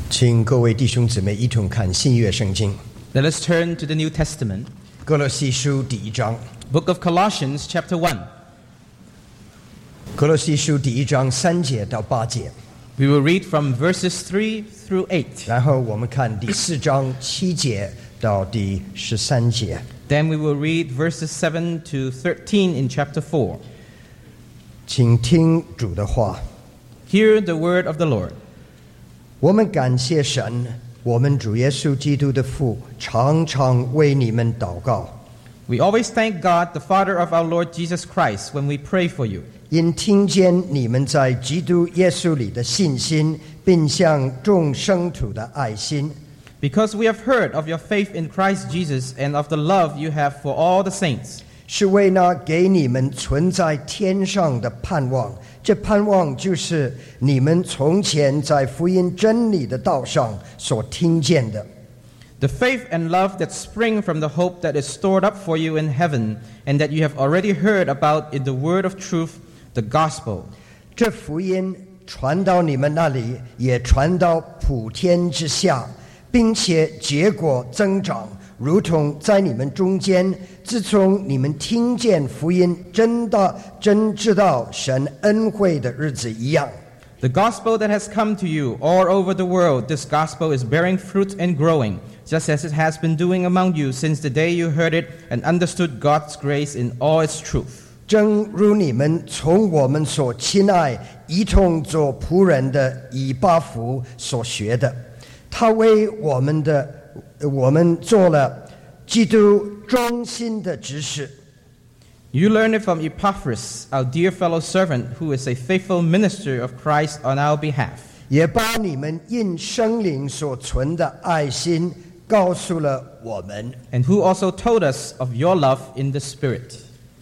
请各位弟兄姊妹一同看新约圣经 Let us turn to the New Testament, 歌罗西书第1章 Book of Colossians, chapter 1. 歌罗西书第1章3节到8节 We will read from verses 3 through 8. 然后我们看第4章7节到第13节 Then we will read verses 7 to 13 in chapter 4. 请听主的话 Hear the word of the Lord. 我们感谢神我们主耶稣基督的父常常为你们祷告 We always thank God, the Father of our Lord Jesus Christ, when we pray for you, 因听见你们在基督耶稣里的信心并向众圣徒的爱心 because we have heard of your faith in Christ Jesus and of the love you have for all the saints, 是为那给你们存在天上的盼望，这盼望就是你们从前在福音真理的道上所听见的。 the faith and love that spring from the hope that is stored up for you in heaven and that you have already heard about in the word of truth, the gospel. 这福音传到你们那里，也传到普天之下，并且结果增长，如同在你们中间，自从你们听见福音真知道神恩惠的日子一样。 The gospel that has come to you all over the world, this gospel is bearing fruit and growing, just as it has been doing among you since the day you heard it and understood God's grace in all its truth. 正如你们从我们所亲爱一同做仆人的以巴弗所学的，他为我们做了基督忠心的执事。 You learn it from Epaphras, our dear fellow servant, who is a faithful minister of Christ on our behalf, 也把你们因圣灵所存的爱心告诉了我们。 and who also told us of your love in the Spirit.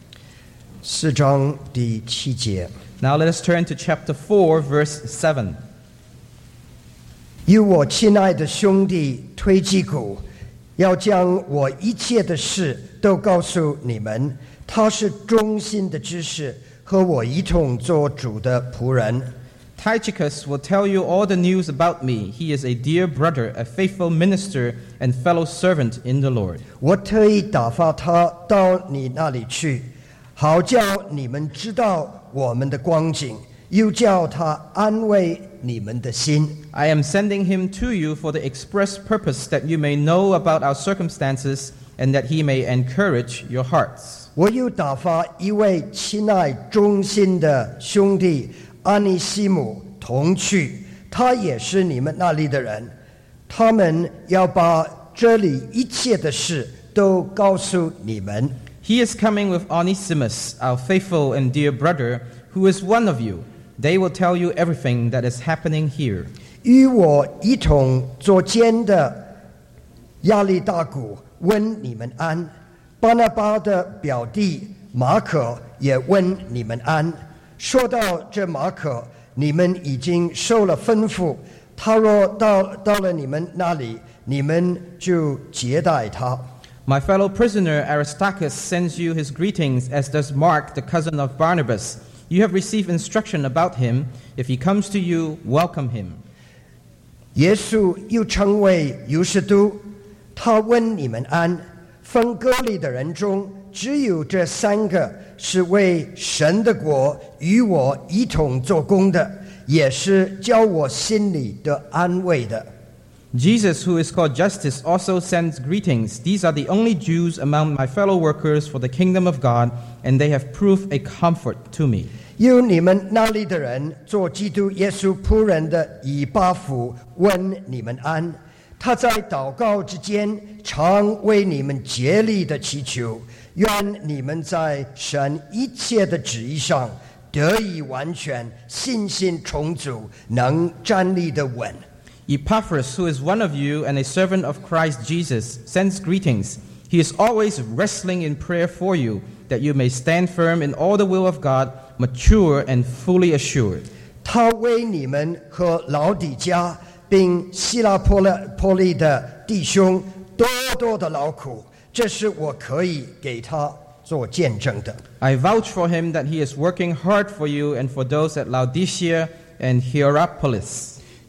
4章第7节， Now let us turn to chapter 4, verse 7. 与我亲爱的兄弟推基古，要将我一切的事都告诉你们。他是忠心的知识，和我一同做主的仆人。 Tychicus will tell you all the news about me. He is a dear brother, a faithful minister, and fellow servant in the Lord. 我特意打发他到你那里去，好叫你们知道我们的光景，又叫他安慰你们的心。 I am sending him to you for the express purpose that you may know about our circumstances and that he may encourage your hearts. 我又打发一位亲爱忠心的兄弟安尼西姆同去，他也是你们那里的人，他们要把这里一切的事都告诉你们。 He is coming with Onesimus, our faithful and dear brother, who is one of you. They will tell you everything that is happening here. 与我一同作监的亚利大古问你们安，巴拿巴的表弟马可也问你们安。说到这马可，你们已经受了吩咐，他若到了你们那里，你们就接待他。 My fellow prisoner Aristarchus sends you his greetings, as does Mark, the cousin of Barnabas. You have received instruction about him. If he comes to you, welcome him. 耶稣又称为犹士都，他问你们安。分割里的人中，只有这3个是为神的国与我一同做工的，也是叫我心里得安慰的。 Jesus, who is called Justus, also sends greetings. These are the only Jews among my fellow workers for the kingdom of God, and they have proved a comfort to me. 有你们那里的人做基督耶稣仆人的以巴弗问你们安。他在祷告之间常为你们竭力的祈求，愿你们在神一切的旨意上得以完全，信心充足，能站立得稳。 Epaphras, who is one of you and a servant of Christ Jesus, sends greetings. He is always wrestling in prayer for you, that you may stand firm in all the will of God, mature and fully assured. 他为你们和老底嘉并希拉波利的弟兄多多的劳苦，这是我可以给他做见证的。 I vouch for him that he is working hard for you and for those at Laodicea and Hierapolis.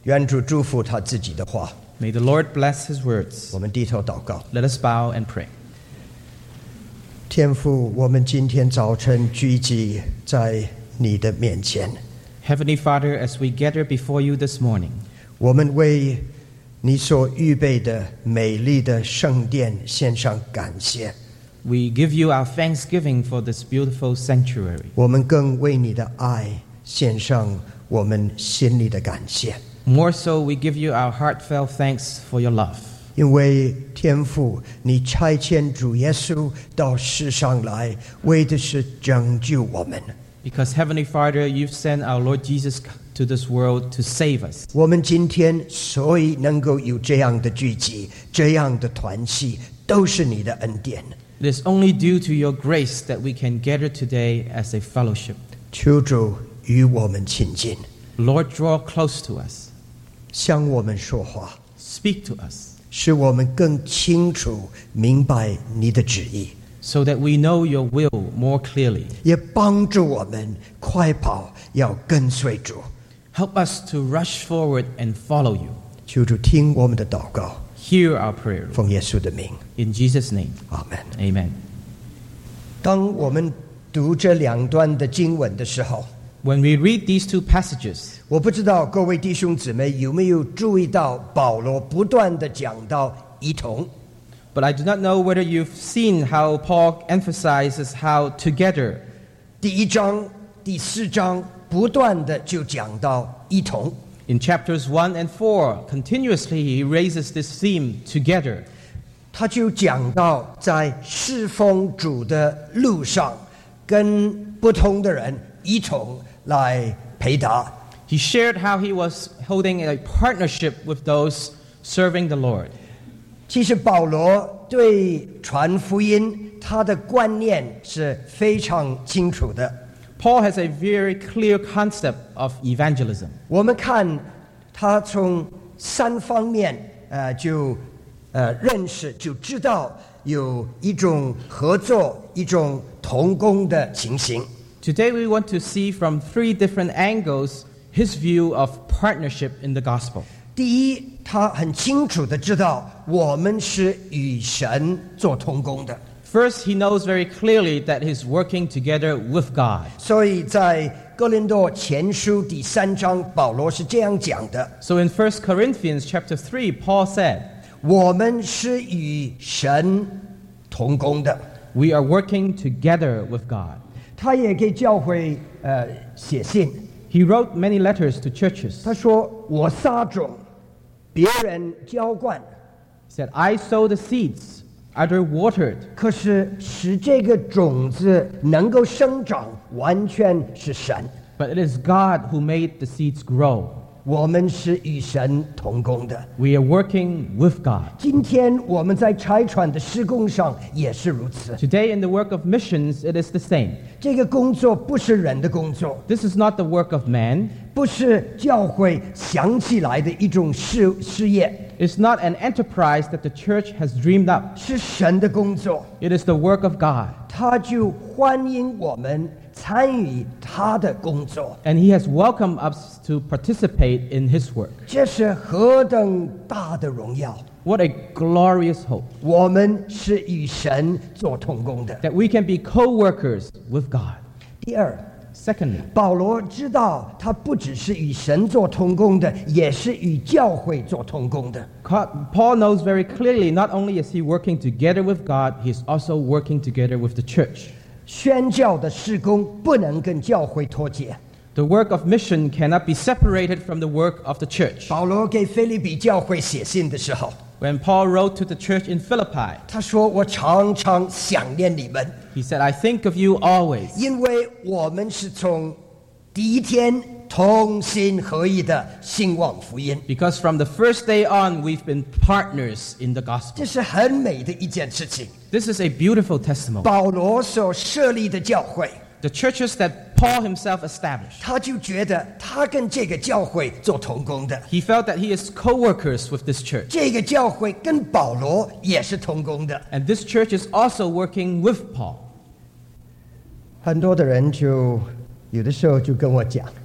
愿主祝福他自己的话。 May the Lord bless his words. 我们低头祷告。 Let us bow and pray. 天父，我们今天早晨聚集在你的面前， Heavenly Father, as we gather before you this morning, 我们为你所预备的美丽的圣殿献上感谢， we give you our thanksgiving for this beautiful sanctuary. 我们更为你的爱献上我们心里的感谢。 More so, we give you our heartfelt thanks for your love. 因为天父，你差遣主耶稣到世上来，为的是拯救我们。 Because Heavenly Father, you've sent our Lord Jesus to this world to save us. 我们今天所以能够有这样的聚集，这样的团契，都是你的恩典。 It is only due to your grace that we can gather today as a fellowship. 求主与我们亲近， Lord, draw close to us. 向我们说话， Speak to us 使我们更清楚明白你的旨意， so that we know your will more clearly. 也帮助我们快跑，要跟随主。 Help us to rush forward and follow you. 求主听我们的祷告， Hear our prayer. 奉耶稣的名， In Jesus' name, 阿门。 amen. 当我们读这两段的经文的时候， When we read these two passages, 我不知道各位弟兄姊妹有没有注意到保罗不断的讲到一同。 but I do not know whether you've seen how Paul emphasizes how together. 第一章、第四章不断的就讲到一同。 In chapters 1 and 4, continuously he raises this theme, together. 他就讲到在侍奉主的路上，跟不同的人一同来陪他。 He shared how he was holding a partnership with those serving the Lord. 其实保罗对传福音他的观念是非常清楚的。 Paul has a very clear concept of evangelism. 我们看他从三方面就认识，就知道有一种合作、一种同工的情形。 Today we want to see from three different angles his view of partnership in the gospel. 第一，他很清楚的知道我们是与神做同工的， First, he knows very clearly that he's working together with God. 所以在哥林多前书第3章，保罗是这样讲的： So in 1 Corinthians chapter 3, Paul said, 我们是与神同工的。 we are working together with God. 他也给教会写信， He wrote many letters to churches. 他说：“我撒种，别人浇灌， He said, I sow the seeds, other watered, 可是使这个种子能够生长，完全是神。 but it is God who made the seeds grow. 我们是与神同工的。 We are working with God. 今天我们在差传的施工上也是如此。 Today in the work of missions, it is the same. 这个工作不是人的工作， This is not the work of man. 不是教会想起来的一种事业， It's not an enterprise that the church has dreamed up. 是神的工作。 It is the work of God. 他就欢迎我们参与他的工作， And he has welcomed us to participate in his work. 这是何等大的荣耀！ What a glorious hope 我们是与神做同工的。 that we can be co-workers with God. 第二， Secondly, 保罗知道他不只是与神做同工的，也是与教会做同工的。 Paul knows very clearly not only is he working together with God, he is also working together with the church. 宣教的事工不能跟教会脱节。 The work of mission cannot be separated from the work of the church. 保罗给腓立比教会写信的时候， When Paul wrote to the church in Philippi, 他说：“我常常想念你们， he said, I think of you always, 因为我们是从第一天同心合意的兴旺福音。” because from the first day on, we've been partners in the 这 gospel. 是很美的一件事情。 This is a beautiful testimony. 保罗所设立的教会， The churches that Paul himself established, 他就觉得他跟这个教会做同工的， he felt that he is co-workers with this church. 这个教会跟保罗也是同工的。 And this church is also working with Paul. 很多的人就有的时候就跟我讲，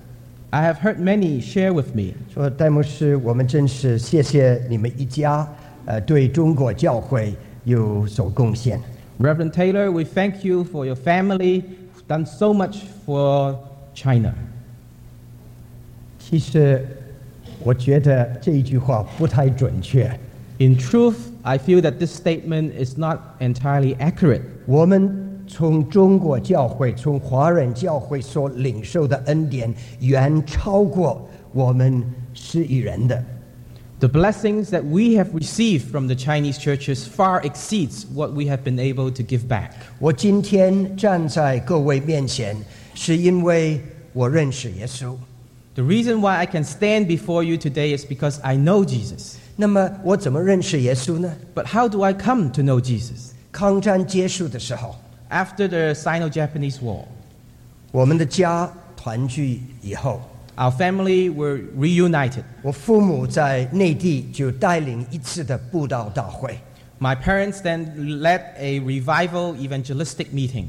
I have heard many share with me. 说戴牧师，我们真是谢谢你们一家，对中国教会有所贡献。 Reverend Taylor, we thank you for your family, who've done so much for China. 其实，我觉得这一句话不太准确。 In truth, I feel that this statement is not entirely accurate. 我们从中国教会、从华人教会所领受的恩典，远超过我们施予人的。 The blessings that we have received from the Chinese churches far exceeds what we have been able to give back. 我今天站在各位面前，是因为我认识耶稣。 The reason why I can stand before you today is because I know Jesus. 那么我怎么认识耶稣呢？ But how do I come to know Jesus? 抗战结束的时候， After the Sino-Japanese War, 我们的家团聚以后， our family were reunited. 我父母在内地就带领一次的布道大会。 My parents then led a revival evangelistic meeting.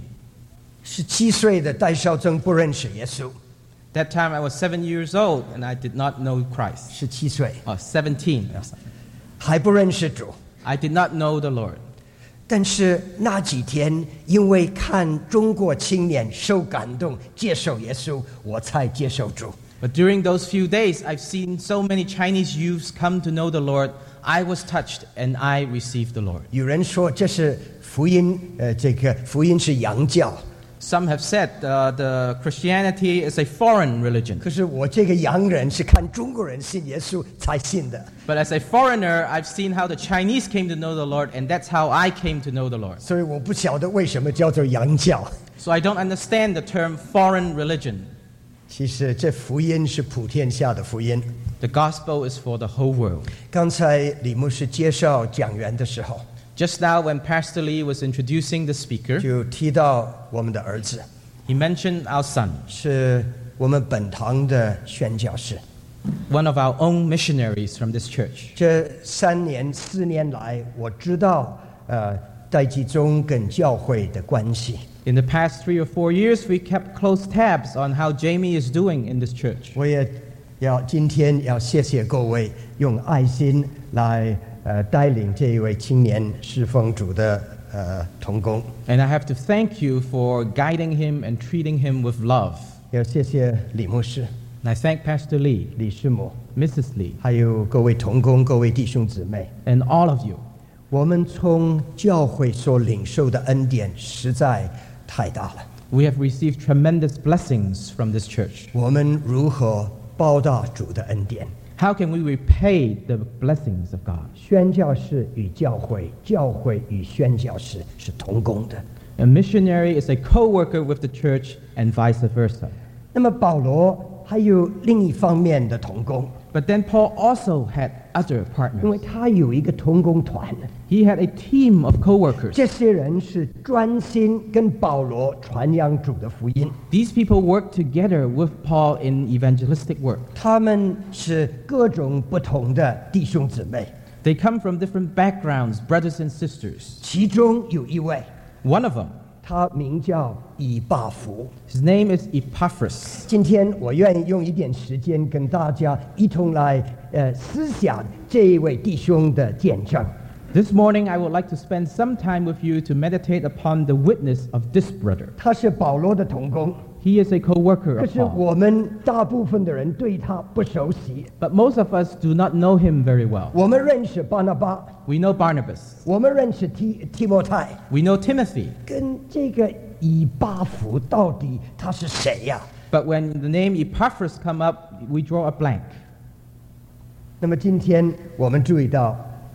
17岁的戴绍曾不认识耶稣， That time I was 7 years old and I did not know Christ. 17岁 17. 还不认识主。 I did not know the Lord. 但是那几天，因为看中国青年受感动，接受耶稣，我才接受主。 But during those few days, I've seen so many Chinese youths come to know the Lord. I was touched and I received the Lord. 有人说这是福音，这个福音是洋教。 Some have said the Christianity is a foreign religion. 可是我这个洋人是看中国人信耶稣才信的， But as a foreigner, I've seen how the Chinese came to know the Lord, and that's how I came to know the Lord. 所以我不晓得为什么叫做洋教。 So I don't understand the term foreign religion. 其实这福音是普天下的福音。 The gospel is for the whole world. 刚才李牧师介绍讲员的时候， Just now, when Pastor Lee was introducing the speaker, 就提到我们的儿子 he mentioned our son, 是我们本堂的宣教士。 one of our own missionaries from this church. 这3年4年来，我知道戴季忠跟教会的关系。 In the past 3 or 4 years, we kept close tabs on how Jamie is doing in this church. 我也今天要谢谢各位用爱心来带领这一位青年侍奉主的同工。 And I have to thank you for guiding him and treating him with love. 要谢谢李牧师、 And I thank Pastor Lee, 李师母， Mrs. Lee, 还有各位同工、各位弟兄姊妹。 and all of you. 我们从教会所领受的恩典实在太大了。 We have received tremendous blessings from this church. 我们如何报答主的恩典？ How can we repay the blessings of God? 宣教士与教会，教会与宣教士是同工的。 A missionary is a co-worker with the church and vice versa. 那么保罗还有另一方面的同工， But then Paul also had other 因为 partners. 他有一个同工团， He had a team of co-workers. 这些人是专心跟保罗传扬主的福音。 These people worked together with Paul in evangelistic work. 他们是各种不同的弟兄姊妹， They come from different backgrounds, brothers and sisters. 其中有一位， One of them, 他名叫以巴弗。 his name is Epaphras. 今天我愿意用一点时间跟大家一同来思想这一位弟兄的见证。 This morning, I would like to spend some time with you to meditate upon the witness of this brother. 他是保罗的同工， He is a co-worker 可 of 是 Paul. 我们大部分的人对他不熟悉。 But most of us do not know him very well. 我们认识巴拿巴， We know Barnabas. 我们认识提摩太， We know Timothy. 跟这个以巴弗到底他是谁呀？ But when the name Epaphras come up, we draw a blank. 那么今天我们注意到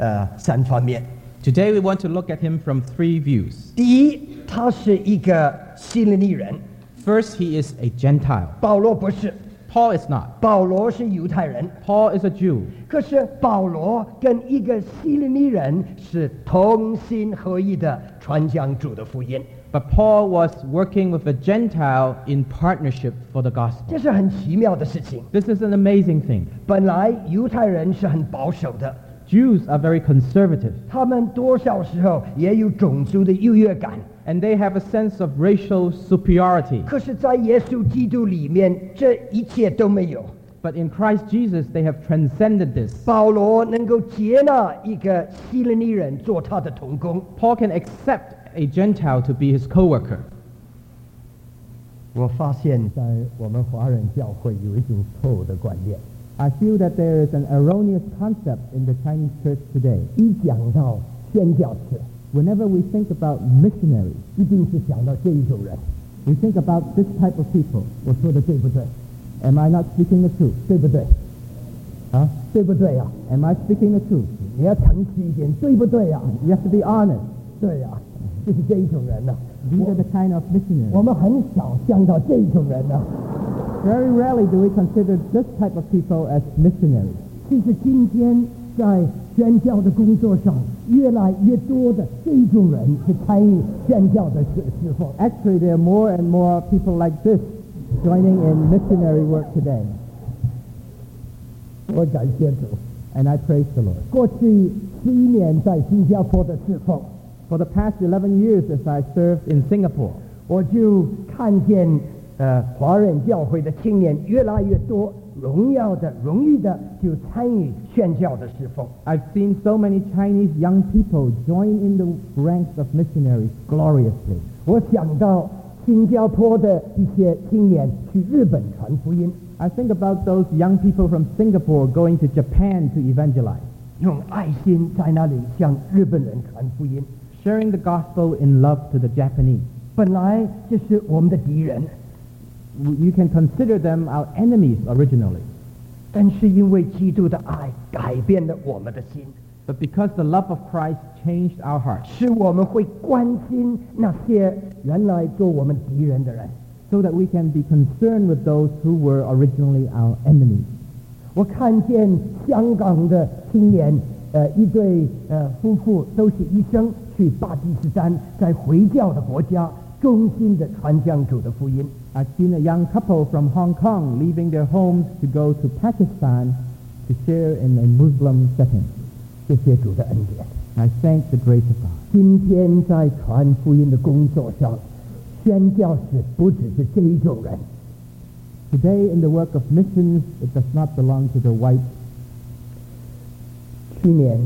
3方面。 Today, we want to look at him from 3 views. 第一，他是一个希利尼人， First, he is a Gentile. 保罗不是， Paul is not. 保罗是犹太人。 Paul is a Jew. 可是保罗跟一个希利尼人是同心合意的传讲主的福音， But Paul was working with a Gentile in partnership for the 这 gospel. 是很奇妙的事情。 This is an amazing thing. 本来犹太人是很保守的， Jews are very conservative. 他们多少时候也有种族的优越感， and they have a sense of racial superiority. 可是在耶稣基督里面，这一切都没有。 But in Christ Jesus, they have transcended this. 保罗能够接纳一个希利尼人做他的同工。 Paul can accept a Gentile to be his co-worker. 我发现，在我们华人教会有一种错误的观念。 I feel that there is an erroneous concept in the Chinese church today. 一讲到宣教士， Whenever we think about missionaries, 一定是想到这一种人。 we think about this type of people. 我说的对不对？ Am I not speaking the truth? 对不对？啊，对不对呀、 Am I speaking the truth? 你要诚实一点，对不对呀、 You have to be honest. 对呀、就是这一种人呐、 These are the kind of 我 missionaries. 们很少想到这一种人呐、 Very rarely do we consider this type of people as missionaries. 其实今天在宣教的工作上，越来越多的这一种人是参与宣教的侍奉。 Actually, there are more and more people like this joining in missionary work today. 我感谢主。 And I praise the Lord. 过去11年在新加坡的侍奉， For the past 11 years as I served in Singapore, 我就看见华人教会的青年越来越多，荣誉的就参与宣教的侍奉。 I've seen so many Chinese young people join in the ranks of missionaries gloriously. 我想到新加坡的一些青年去日本传福音， I think about those young people from Singapore going to Japan to evangelize, 用爱心在那里向日本人传福音。 sharing the gospel in love to the Japanese. 本来这是我们的敌人， You can consider them our enemies originally. 但是因为基督的爱改变了我们的心， But because the love of Christ changed our hearts, 使我们会关心那些原来做我们敌人的人。 so that we can be concerned with those who were originally our enemies. 我看见香港的青年，一对夫妇都是医生，去巴基斯坦，在回教的国家忠心的传讲主的福音。 I've seen a young couple from Hong Kong leaving their homes to go to Pakistan to share in a Muslim setting. 谢谢主的恩典。 I thank the grace of God. 今天在传福音的工作上，宣教士不只是这一种人。 Today in the work of missions, it does not belong to the white. 去年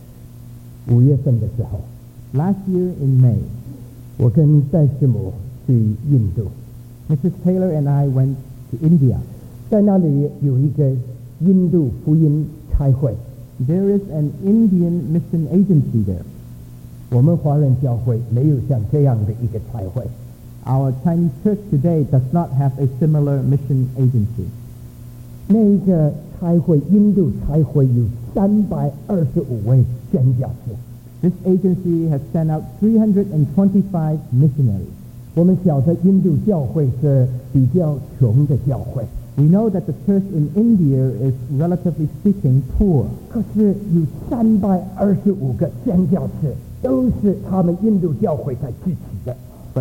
5月份的时候， Last year in May, 我跟戴师母去印度， Mrs. Taylor and I went to India. 在那里有一个印度福音差会。 There is an Indian mission agency there. 我们华人教会没有像这样的一个差会。 Our Chinese church today does not have a similar mission agency. 那一个差会，印度差会有325位宣教士。 This agency has sent out 325 missionaries. 我们晓得印度教会是比较穷的教会， We know that the church in India is, relatively speaking, poor. 可是有325个宣教士，都是他们印度教会在支持的。 But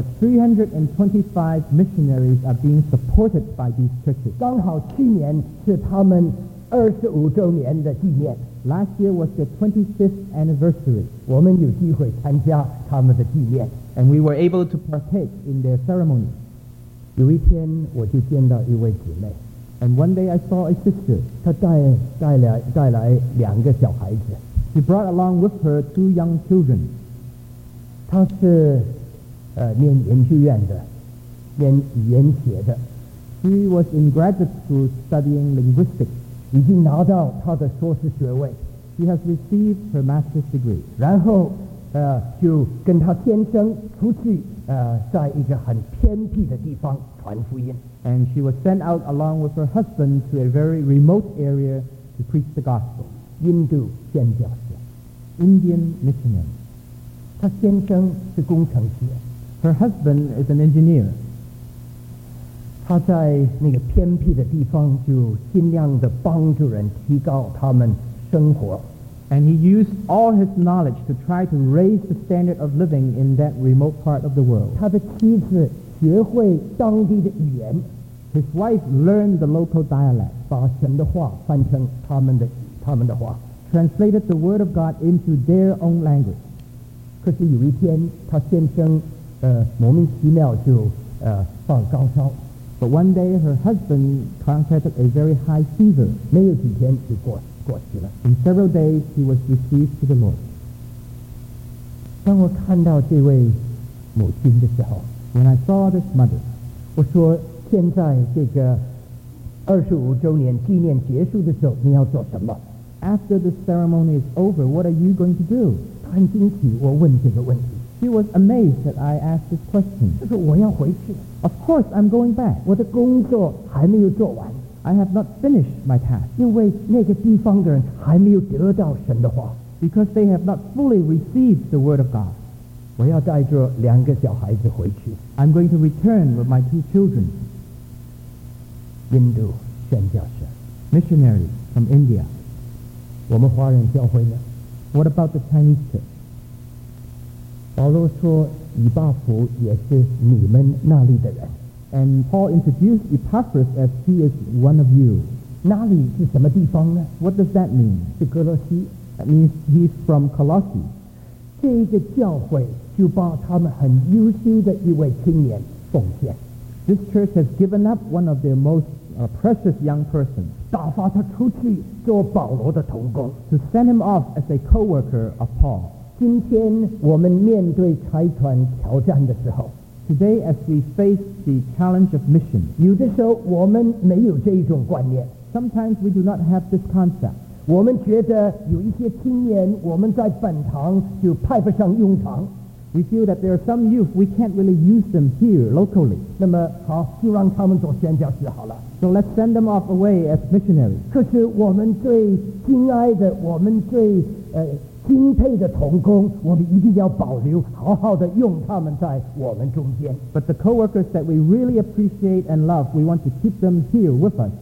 325 missionaries are being supported by these churches. 刚好去年是他们25周年的纪念， Last year was their 25th anniversary, 我们有机会参加他们的纪念。 and we were able to partake in their ceremony. 有一天我就见到一位姊妹， And one day I saw a sister. 她带来2个小孩子， She brought along with her 2 young children. 她是念研究院的，念语言学的， She was in graduate school studying linguistics. 已经拿到她的硕士学位， She has received her master's degree. 然后就跟她先生出去在一个很偏僻的地方传福音。 And she was sent out along with her husband to a very remote area to preach the gospel. 印度宣教士， Indian missionary. 她先生是工程师， Her husband is an engineer. 他在那个偏僻的地方就尽量的帮助人提高他们生活。 And he used all his knowledge to try to raise the standard of living in that remote part of the world. 他的妻子学会当地的语言， His wife learned the local dialect, 把神的话翻成他们的话。 translated the word of God into their own language. 可是有一天，他先生莫名其妙就发高烧， But one day her husband contracted a very high fever. 没有几天就过去了。 In several days he was received to the Lord. 当我看到这位母亲的时候， When I saw this mother, 我说现在这个25周年纪念结束的时候，你要做什么？ after the ceremony is over, what are you going to do? 她很惊奇，我问这个问题。 She was amazed that I asked this question. 她说我要回去， Of course I'm going back. 我的工作还没有做完， I have not finished my task 因为那个地方的人还没有得到神的话。 because they have not fully received the word of God. 我要带着2个小孩子回去， I'm going to return with my 2 children, 印度宣教士。 missionaries from India. 我们华人教会呢？ What about the Chinese church? 保罗说，以巴弗也是你们那里的人。 And Paul introduced Epaphras as he is one of you. 哪里是什么地方呢？ What does that mean? 是哥罗西。 That means he's from Colossae. 这个教会就把他们很优秀的一位青年奉献， This church has given up one of their most precious young persons 打发他出去做保罗的同工。 to send him off as a co-worker of Paul. 今天我们面对财团挑战的时候， Today, as we face the challenge of mission, 有的时候我们没有这一种观念， sometimes we do not have this concept. 我们觉得有一些青年我们在本堂就派不上用场， We feel that there are some youth, we can't really use them here locally. 那么好，就让他们做宣教士好了。 So let's send them off away as missionaries. 可是我们最敬爱的，我们最敬佩的同工，我们一定要保留，好好的用他们在我们中间。 But the co-workers that we really appreciate and love, we want to keep them here with us.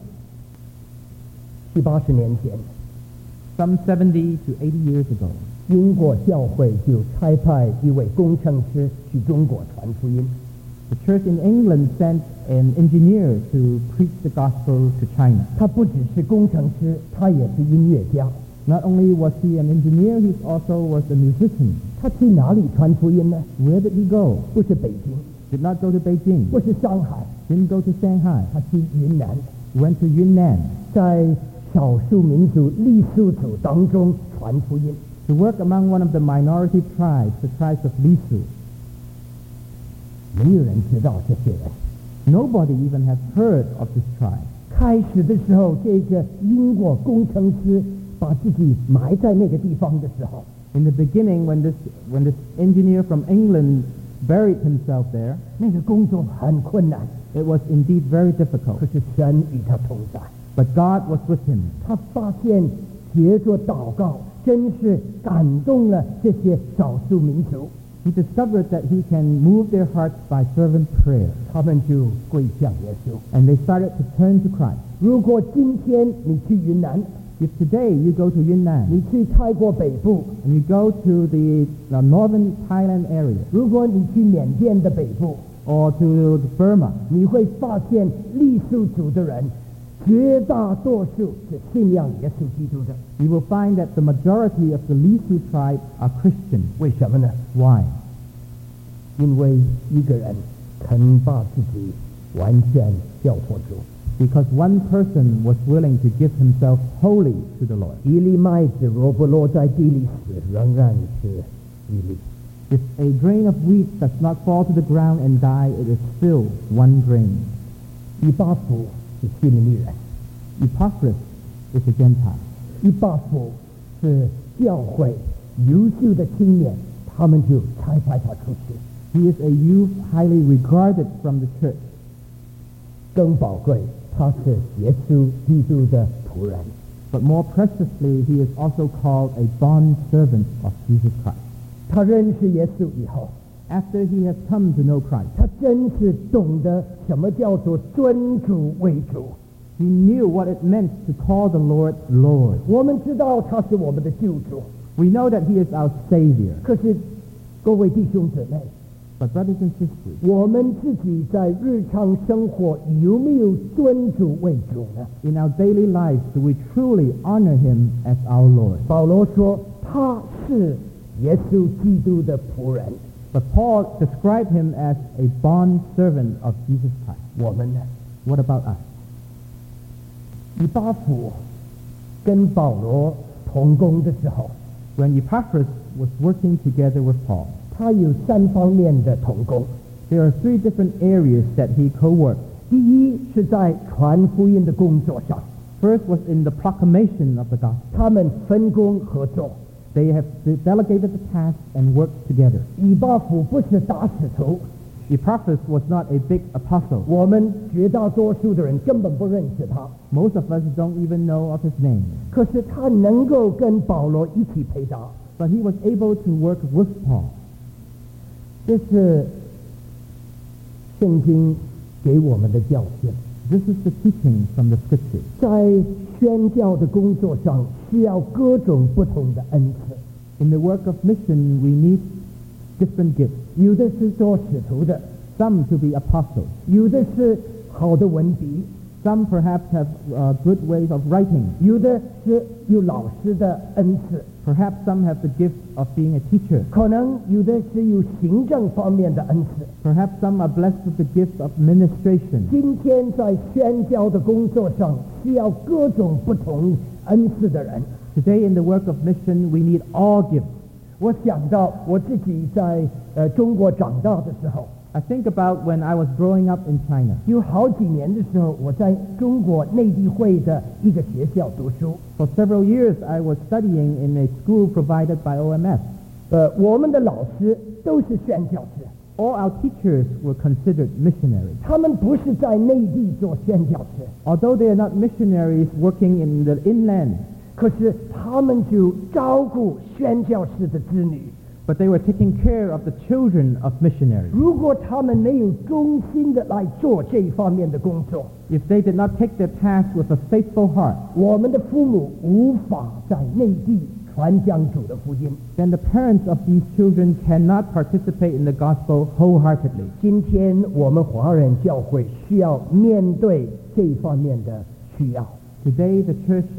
70-80年前， Some 70 to 80 years ago, 英国教会就差派一位工程师去中国传福音。 the church in England sent an engineer to preach the gospel to China. 他不只是工程师，他也是音乐家。 Not only was he an engineer, he also was a musician. 他去哪里传福音呢？ Where did he go? 不是北京， Did not go to Beijing. 不是上海， Didn't go to Shanghai. 他去云南， He went to Yunnan 在少数民族傈僳族当中传福音。 to work among one of the minority tribes, the tribes of Lisu. 没有人知道这些人。 Nobody even has heard of this tribe. 开始的时候，这个英国工程师把自己埋在那个地方的时候， In the beginning, when this engineer from England buried himself there, 那个工作很困难， it was indeed very difficult. 可是神与他同在。 But God was with him. 他发现借着祷告，真是感动了这些少数民族， He discovered that he can move their hearts by fervent prayer, 他们就归向耶稣。 and they started to turn to Christ. 如果今天你去云南， If today you go to Yunnan 你去泰国北部， and you go to the northern Thailand area 如果你去缅甸的北部， or to Burma, 你会发现傈僳族的人绝大多数是信仰耶稣基督的。 you will find that the majority of the Lisu tribe are Christian. 为什么呢？ Why? 因为一个人肯把自己完全交托主。 Because one person was willing to give himself wholly to the Lord. 一粒麦子若不落在地里死，仍然是一粒。 If a grain of wheat does not fall to the ground and die, it is still one grain. 以巴弗是希利尼人， Epaphras is a Gentile. 以巴弗是教会优秀的青年，他们就差派他出去。 He is a youth highly regarded from the church. 更宝贵，他是耶稣基督的仆人。 But more preciously, he is also called a bond servant of Jesus Christ. 他认识耶稣以后， After he has come to know Christ, 他真是懂得什么叫做尊主为主。 he knew what it meant to call the Lord Lord. 我们知道他是我们的救主， We know that he is our Savior. 可是各位弟兄姊妹， But brothers and sisters, 我们自己在日常生活有没有尊主为主呢？ in our daily lives, do we truly honor him as our Lord? 保罗说他是耶稣基督的仆人， But Paul described him as a bond servant of Jesus Christ. 我们呢？ What about us? 以巴弗跟保罗同工的时候， When Epaphras was working together with Paul, 他有3方面的同工。 there are 3 different areas that he co-worked. 第一是在传福音的工作上， First was in the proclamation of the gospel. 他们分工合作。 They have delegated the task and worked together. 以巴弗不是大使徒， Epaphras was not a big apostle. 我们绝大多数的人根本不认识他， Most of us don't even know of his name. 可是他能够跟保罗一起陪打， But he was able to work with Paul. 这是圣经给我们的教训。 This is the teaching from the scriptures. 在宣教的工作上，需要各种不同的恩赐。 In the work of mission, we need different gifts. 有的是做使徒的， Some to be apostles. 有的是好的文笔， Some perhaps have good ways of writing. 有的是有老师的恩赐， Perhaps some have the gift of being a teacher. 可能有的是有行政方面的恩赐。 Perhaps some are blessed with the gift of ministration. 今天在宣教的工作上，需要各种不同恩赐的人。 Today in the work of mission, we need all gifts. 我想到我自己在中国长大的时候， I think about when I was growing up in China. 有好几年的时候，我在中国内地会的一个学校读书。 For several years, I was studying in a school provided by OMF. 我们的老师都是宣教士， All our teachers were considered missionaries. 他们不是在内地做宣教士， Although they are not missionaries working in the inland, 可是他们就照顾宣教士的子女。 but they were taking care of the children of missionaries. 如果他们没有忠心的来做这一方面的工作， If they did not take their task with a faithful heart, 我们的父母无法在内地传讲主的福音。 then the parents of these children cannot participate in the gospel wholeheartedly. 今天我们华人教会需要面对这一方面的需要。 Today, the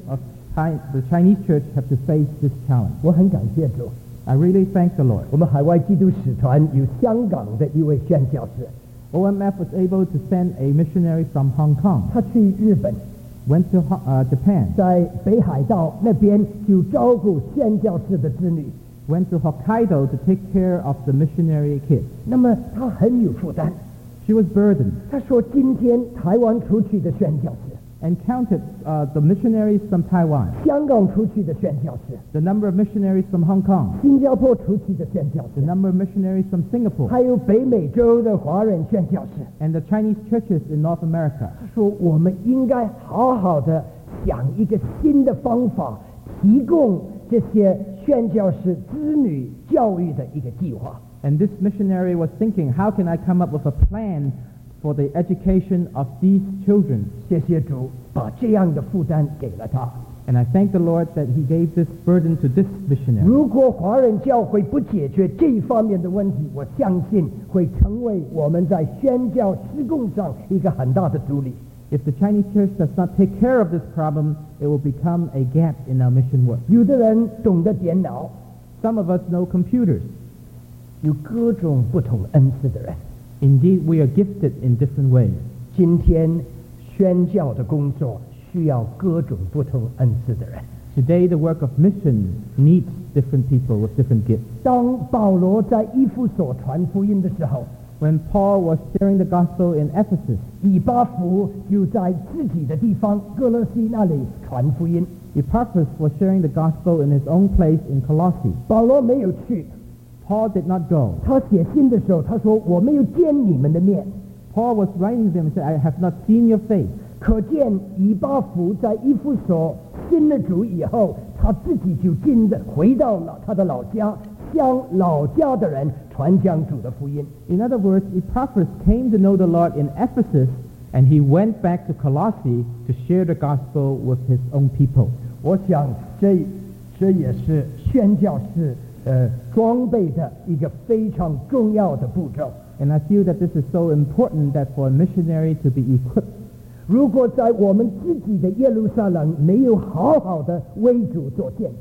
Chinese church have to face this challenge. 我很感谢主， I really thank the Lord. 我们海外基督使团有香港的一位宣教士， OMF was able to send a missionary from Hong Kong, 他去日本， went to Japan, 在北海道那边就照顾宣教士的子女。 went to Hokkaido to take care of the missionary kids. 那么他很有负担。 She was burdened 他说，今天台湾出去的宣教士， and counted the missionaries from Taiwan, 香港出去的宣教士， the number of missionaries from Hong Kong, 新加坡出去的宣教 the 士， number of missionaries from Singapore, 还有北美洲的华人宣教士。 and the Chinese churches in North America. 他说，我们应该好好的想一个新的方法，提供这些宣教士子女教育的一个计划。 And this missionary was thinking, how can I come up with a plan for the education of these children? 谢谢主，把这样的负担给了他。 And I thank the Lord that he gave this burden to this missionary. 如果华人教会不解决这一方面的问题，我相信会成为我们在宣教施工上一个很大的阻力。 If the Chinese church does not take care of this problem, it will become a gap in our mission work. 有的人懂得电脑， Some of us know computers. 有各种不同恩赐的人。 Indeed, we are gifted in different ways. 今天宣教的工作需要各种不同恩赐的人。 Today, the work of mission needs different people with different gifts. 当保罗在以弗所传福音的时候， When Paul was sharing the gospel in Ephesus, 以巴弗就在自己的地方哥罗西那里传福音。 Epaphras was sharing the gospel in his own place in Colossae. 保罗没有去， Paul did not go. 他写信的时候，他说：“我没有见你们的面。” Paul was writing to them and said, I have not seen your face. 可见以巴弗在以弗所信了主以后，他自己就回到了他的老家，向老家的人传讲主的福音。 In other words, Epaphras came to know the Lord in Ephesus, and he went back to Colossae to share the gospel with his own people. 我想这也是宣教士装备的一个非常重要的步骤。 And I feel that this is so important that for a missionary to be equipped. 如果在我们自己的耶路撒冷没有好好的为主做见证，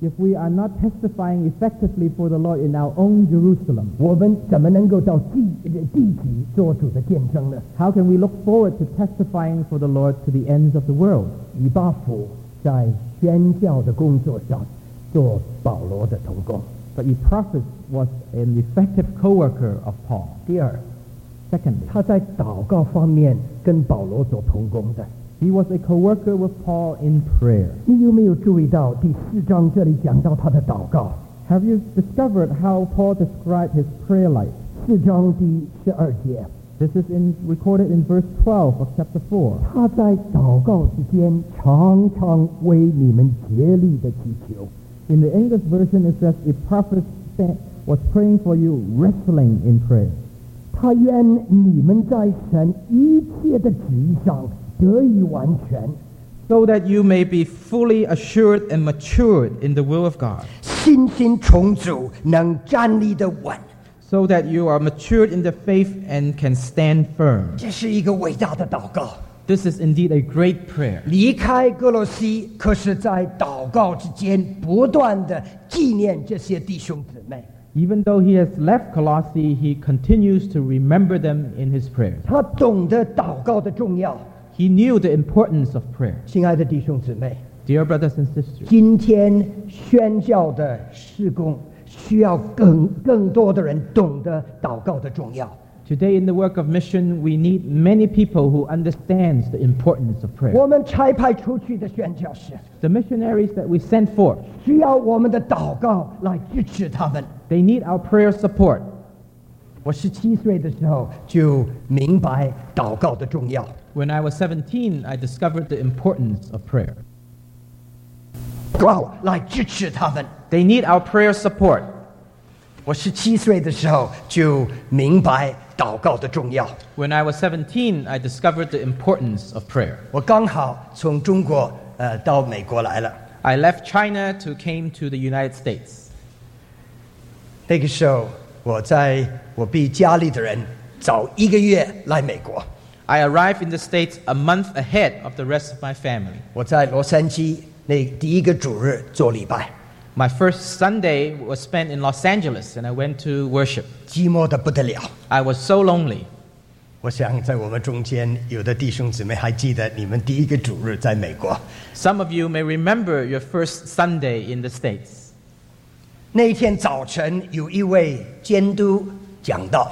if we are not testifying effectively for the Lord in our own Jerusalem, 我们怎么能够到地极做主的见证呢？ how can we look forward to testifying for the Lord to the ends of the world? 以巴弗在宣教的工作上做保罗的同工。 But Epaphras was an effective co-worker of Paul. 第二， Secondly, 他在祷告方面跟保罗做同工的。 he was a co-worker with Paul in prayer. 你有没有注意到第4章这里讲到他的祷告？ Have you discovered how Paul described his prayer life? 4章第12节， This is recorded in verse 12 of chapter 4. 他在祷告之间常常为你们竭力的祈求。 In the English version, it says Epaphras was praying for you, wrestling in prayer. 他愿你们在神一切的旨意上得以完全， so that you may be fully assured and matured in the will of God, 信心充足，能站立的稳。 so that you are matured in the faith and can stand firm. 这是一个伟大的祷告。 This is indeed a great prayer. 离开哥罗西，可是在祷告之间不断的纪念这些弟兄姊妹。 Even though he has left Colossae, he continues to remember them in his prayers. 他懂得祷告的重要。 He knew the importance of prayer. 亲爱的弟兄姊妹， Dear brothers and sisters, 今天宣教的事工需要更多的人懂得祷告的重要。 today in the work of mission, we need many people who understands the importance of prayer. 我们差派出去的宣教士 The missionaries that we send forth, 需要我们的祷告来支持他们。 they need our prayer support. 我17岁的时候就明白祷告的重要。 When I was 17, I discovered the importance of prayer. 来支持他们。 They need our prayer support. 我17岁的时候就明白祷告的重要。 When I was 17, I discovered the importance of prayer. 我刚好从中国到美国来了。 I left China to came to the United States. 那个时候我比家里的人早1个月来美国。 I arrived in the States a month ahead of the rest of my family. 我在洛杉矶那第一个主日做礼拜， My first Sunday was spent in Los Angeles, and I went to worship. 寂寞的不得了。 I was so lonely. 我想在我们中间有的弟兄姊妹还记得你们第一个主日在美国。 Some of you may remember your first Sunday in the States. 那一天早晨有一位监督讲道，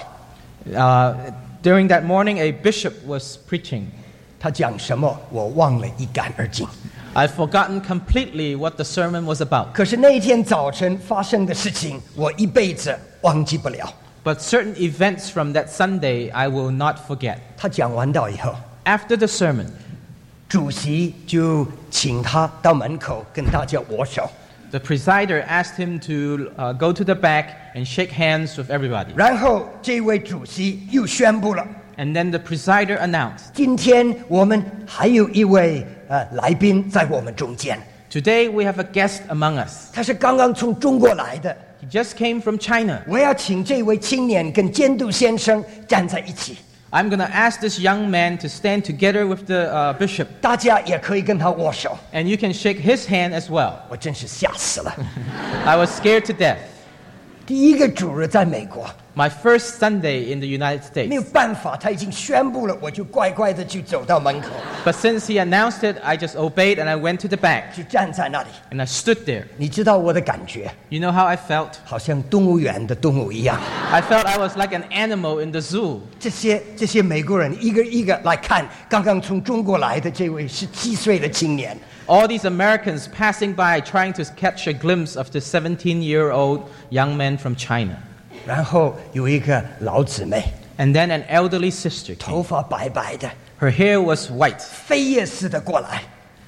During that morning, a bishop was preaching. 他讲什么我忘了一干二净。 I've forgotten completely what the sermon was about. 可是那一天早晨发生的事情，我一辈子忘记不了。 But certain events from that Sunday I will not forget. 他讲完道以后， After the sermon, 主席就请他到门口跟大家握手， the presider asked him to go to the back and shake hands with everybody. 然后这位主席又宣布了， And then the presider announced, 今天我们还有一位来宾在我们中间， today we have a guest among us. 他是刚刚从中国来的。 He just came from China. 我要请这位青年跟监督先生站在一起， I'm going to ask this young man to stand together with the bishop, 大家也可以跟他握手。 and you can shake his hand as well. 我真是吓死了！ I was scared to death. 第一个主日在美国， My first Sunday in the United 没有 States. 办法，他已经宣布了，我就乖乖的去走到门口， But since he announced it, I just obeyed and I went to the back 就站在那里。 and I stood there. 你知道我的感觉， You know how I felt? 好像动物园的动物一样。 I felt I was like an animal in the zoo. 这些美国人一个一个来看刚刚从中国来的这位17岁的青年， All these Americans passing by trying to catch a glimpse of the 17-year-old young man from China. 然后有一个老姊妹， And then an elderly sister 头 came. 发白白的， Her hair was white. 飞也似的过来。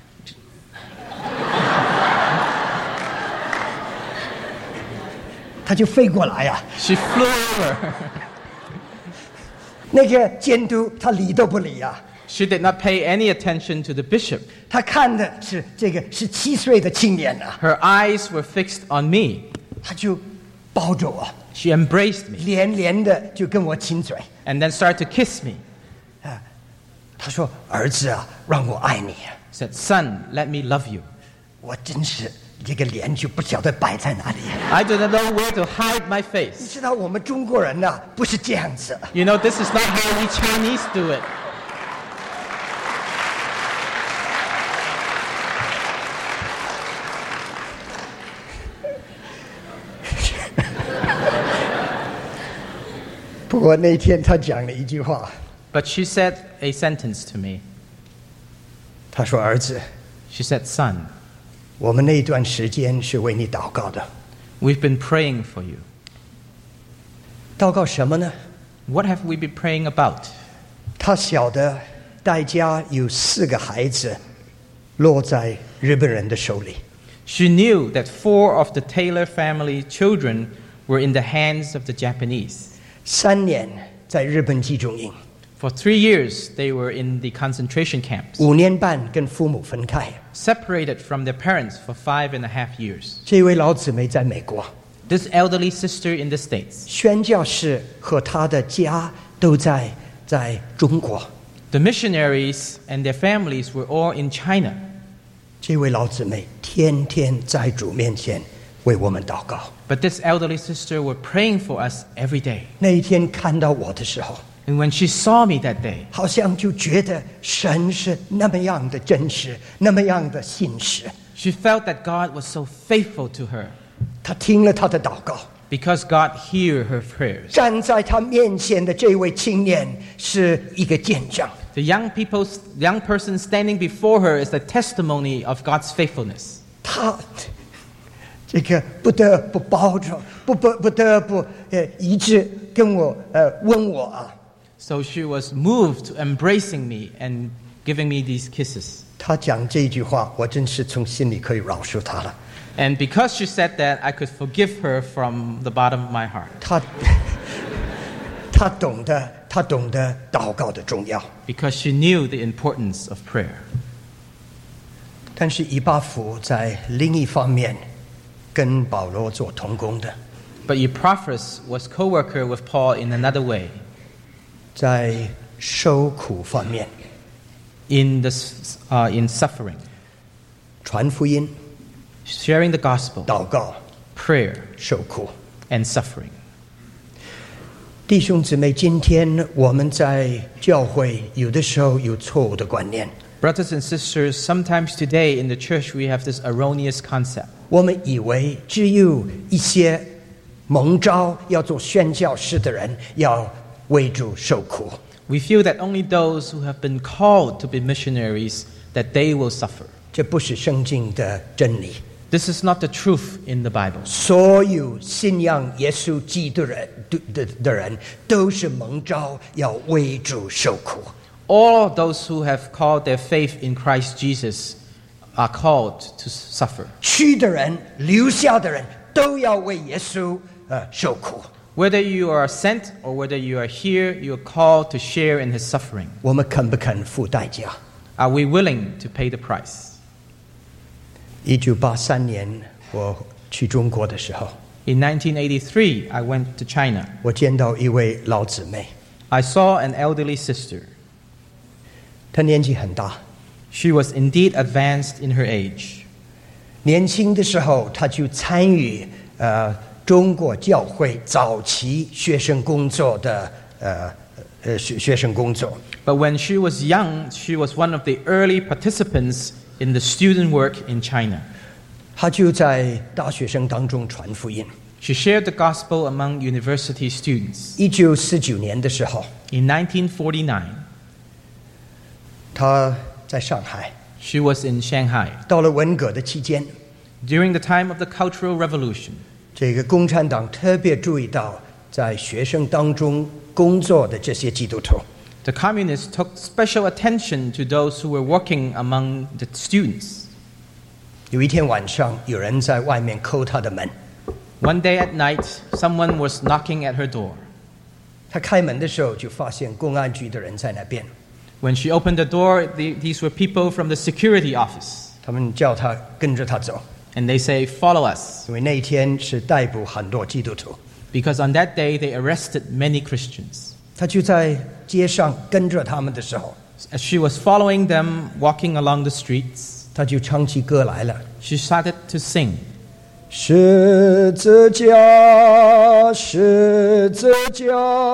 他就飞过来呀、 She flew over. 那个监督他理都不理啊， She did not pay any attention to the bishop. 他看的是这个17岁的青年啊， Her eyes were fixed on me. 他就抱着我， She embraced me 连的就跟我亲嘴 and then started to kiss me. 啊。他说：“儿子啊，让我爱你。” Said, "Son, let me love you." 我真是这个脸就不晓得摆在哪里。 I do not know where to hide my 你 face. 知道我们中国人呐、不是这样子。 You know, this is not how we Chinese do it. 不过那天他讲了一句话， But she said a sentence to me. 他说：“儿子， She said, Son, 我们那一段时间是为你祷告的。 we've been praying for you. 祷告什么呢？ What have we been praying about? 他晓得戴家有4个孩子落在日本人的手里， She knew that 4 of the Taylor family children were in the hands of the Japanese. 3年在日本集中营， For 3 years, they were in the concentration camps, 5年半跟父母分开。 separated from their parents for 5.5 years. 这位老姊妹在美国， This elderly sister in the States, 宣教士和他的家都在中国。 the missionaries and their families were all in China. 这位老姊妹天天在主面前为我们祷告。 But this elderly sister were praying for us every day. 那一天看到我的时候， And when she saw me that day, 好像就觉得神是那么样的真实，那么样的信实。 she felt that God was so faithful to her 他听了他的祷告， because God heard her prayers. 站在他面前的这位青年是一个见证。 The young person standing before her is the testimony of God's faithfulness. 他这个不得不抱着，不得不一致跟我问我啊。 So she was moved to embracing me and giving me these kisses. 他讲这句话，我真是从心里可以饶恕他了。 And because she said that, I could forgive her from the bottom of my heart. 他懂得祷告的重要。 Because she knew the importance of prayer. 但是以巴弗在另一方面跟保罗做同工的， But Epaphras was co-worker with Paul in another way, 在受苦方面 in suffering, 传福音、 sharing the gospel, 祷告、 prayer, 受苦。 and suffering. 弟兄姊妹，今天我们在教会有的时候有错误的观念， Brothers and sisters, sometimes today in the church we have this erroneous concept. 我们以为只有一些蒙召要做宣教士的人要为主受苦。 We feel that only those who have been called to be missionaries, that they will suffer. 这不是圣经的真理。 This is not the truth in the Bible. 所有信仰耶稣基督的人都是蒙召要为主受苦。 All of those who have called their faith in Christ Jesus are called to suffer. 去的人、留下的人都要为耶稣受苦。 Whether you are sent or whether you are here, you are called to share in his suffering. 我们肯不肯付代价？ Are we willing to pay the price? 1983年我去中国的时候， In 1983, I went to China. 我见到一位老姊妹， I saw an elderly sister. 她年纪很大， She was indeed advanced in her age. 年轻的时候她就参与中国教会早期学生工作的学生工作。 But when she was young, she was one of the early participants in the student work in China. 她就在大学生当中传福音。 She shared the gospel among university students. 1949年的时候， In 1949, 她在上海。 she was in Shanghai. 到了文革的期间， During the time of the Cultural Revolution, 这个共产党特别注意到在学生当中工作的这些基督徒。 the communists took special attention to those who were working among the students. 有一天晚上，有人在外面叩她的门。 One day at night, someone was knocking at her door. 她开门的时候，就发现公安局的人在那边。 When she opened the door, these were people from the security office. 他们叫她跟着她走， And they say, follow us. 因为那一天是逮捕很多基督徒。 Because on that day, they arrested many Christians. 她就在街上跟着他们的时候， As she was following them, walking along the streets, 她就唱起歌来了， she started to sing. 十字架，十字架，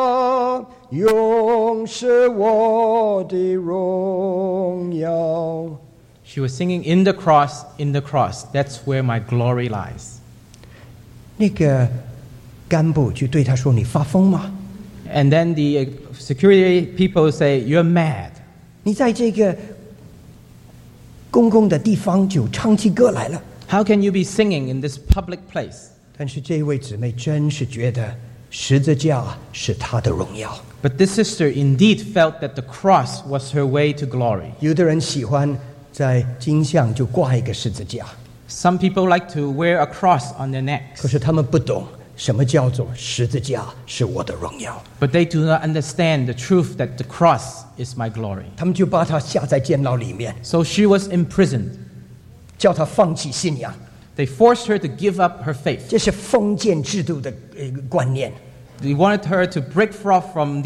永是我的荣耀。 She was singing, in the cross, that's where my glory lies. 那个干部就对他说：“你发疯吗？ And then the security people say, you're mad. 你在这个公共的地方就唱起歌来了。” How can you be singing in this public place? 但是这位姊妹真是觉得十字架是她的荣耀。 But this sister indeed felt that the cross was her way to glory. 有的人喜欢在颈项就挂一个十字架， Some people like to wear a cross on their 可 necks, 是他们不懂什么叫做十字架是我的荣耀， but they do not understand the truth that the cross is my glory. 他们就把她下在监牢里面， So she was imprisoned. 叫她放弃信仰。 They forced her to give up her faith. 这是封建制度的观念， They wanted her to break off from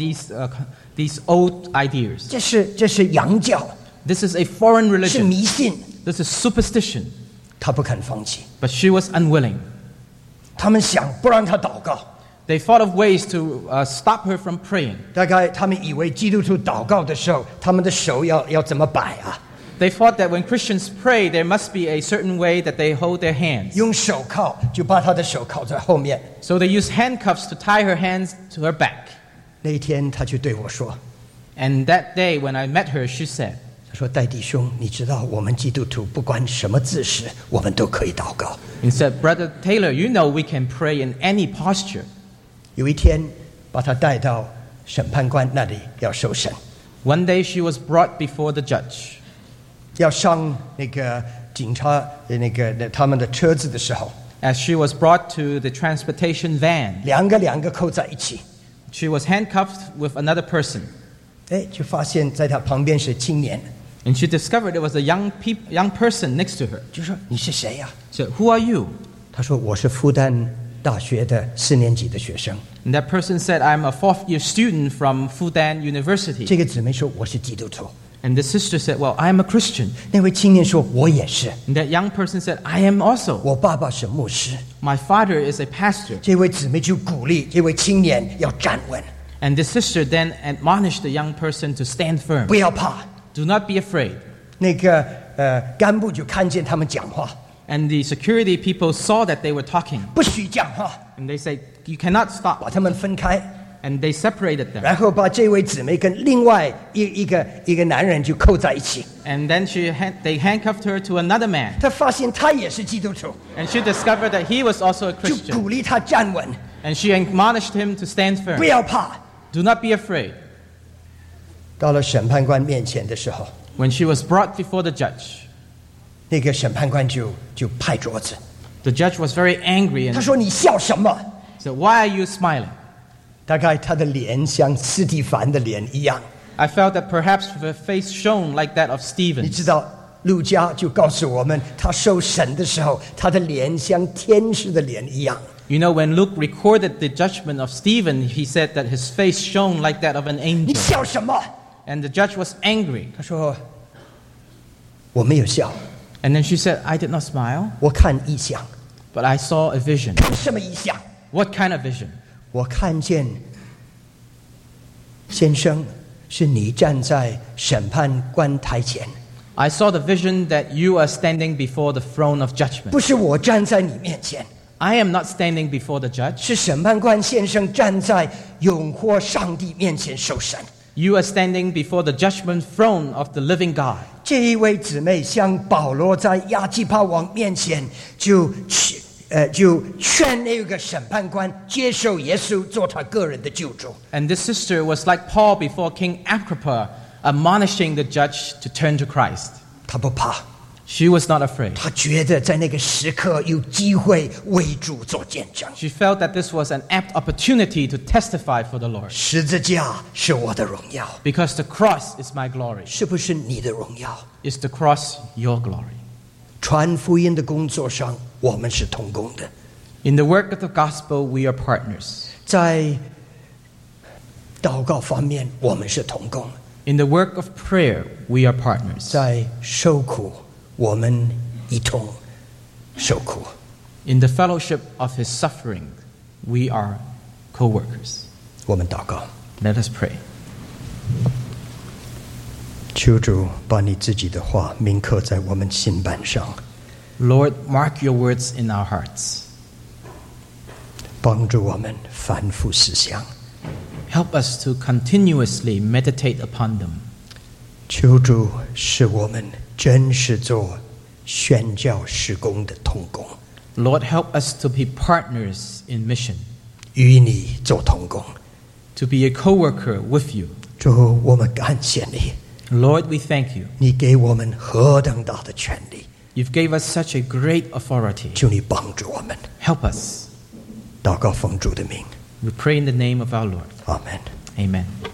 these old ideas. 这是洋教， This is a foreign 是 religion. 迷信， This is superstition. 她不肯放弃。 But she was unwilling. 他们想不让她祷告， They thought of ways to stop her from praying. 大概他们以为基督徒祷告的时候，他们的手要怎么摆啊？ They thought that when Christians pray, there must be a certain way that they hold their hands. 用手铐，就把她的手铐在后面。 So they used handcuffs to tie her hands to her back. 那一天，她就对我说 And that day when I met her, she said,：“ 她说，戴弟兄，你知道我们基督徒不管什么姿势，我们都可以祷告。 and said, Brother Taylor, you know we can pray in any posture. ” 有一天，把她带到审判官那里要受审， One day she was brought before the judge. 要上那个警察他们的车子的时候， As she was brought to the transportation van, 两个扣在一起， she was handcuffed with another person. 哎，就发现在她旁边是青年， And she discovered there was a young person next to her. 就说：“你是谁呀、 She said, Who are you? 她说：“我是复旦大学的4年级的学生。 And that person said, I'm a fourth-year student from Fudan University. 这个姊妹说：“我是基督徒。 And the sister said, Well, I'm a Christian. ” 那位青年说：“我也是， And that young person said, I am also. 我爸爸是牧师。” My father is a pastor. 这位姊妹就鼓励这位青年要站稳， And the sister then admonished the young person to stand firm. 不要怕。 Do not be afraid. 那个干部就看见他们讲话， And the security people saw that they were talking. 不许讲话， And they said, You cannot 把 stop. 他们分开， And they separated them. 然后把这位姊妹跟另外一个男人就扣在一起。 And then they handcuffed her to another man. 他发现他也是基督徒， And she discovered that he was also a 就 Christian. 鼓励他站稳， And she admonished him to stand 不 firm. 要怕。 Do not be afraid. 到了审判官面前的时候， When she was brought before the judge, 那个审判官就拍桌子， the judge was very angry 他 and 说：“你笑什么 said, Why are you smiling?？” 大概他的脸像司提反的脸一样。 I felt that perhaps her face shone like that of 你知 Stephen's. 道，路加就告诉我们，他受审的时候，他的脸像天使的脸一样。 You know, when Luke recorded the judgment of Stephen, he said that his face shone like that of an 你 angel. 笑什么？ And the judge was angry. 他说：“我没有笑， And then she said, I did not smile, 我看异象。 but I saw a vision. 什么异象？ What kind of vision? 我看见先生，是你站在审判官台前， I saw the vision that you are standing before the throne of judgment. 不是我站在你面前， I am not standing before the judge. 是审判官先生站在永活上帝面前受审。” You are standing before the judgment throne of the living God. 这一位姊妹像保罗在亚基帕王面前就劝那个审判官接受耶稣做他个人的救主。 And this sister was like Paul before King Agrippa, admonishing the judge to turn to Christ. 他不怕， She was not afraid. 他觉得在那个时刻有机会为主做见证。 She felt that this was an apt opportunity to testify for the Lord. 十字架是我的荣耀， Because the cross is my glory. 是不是你的荣耀？ Is the cross your glory? 传福音的工作上，我们是同工的。 In the work of the gospel, we are partners. 在祷告方面，我们是同工； In the work of prayer, we are partners. 在受苦，我们一同受苦。 In the fellowship of his suffering, we are co-workers. 我们祷告， Let us pray. 求主把你自己的话铭刻在我们心板上， Lord, mark your words in our hearts. 帮助我们反复思想。 Help us to continuously meditate upon them. 求主使我们真是做宣教事工的同工， Lord, help us to be partners in mission, 与你做同工。 to be a co-worker with you. 主，我们感谢你， Lord, we thank you. 你给我们何等大的权利， You've gave us such a great authority. 求你帮助我们。 Help us. 祷告奉主的名， We pray in the name of our Lord. 阿门。 Amen.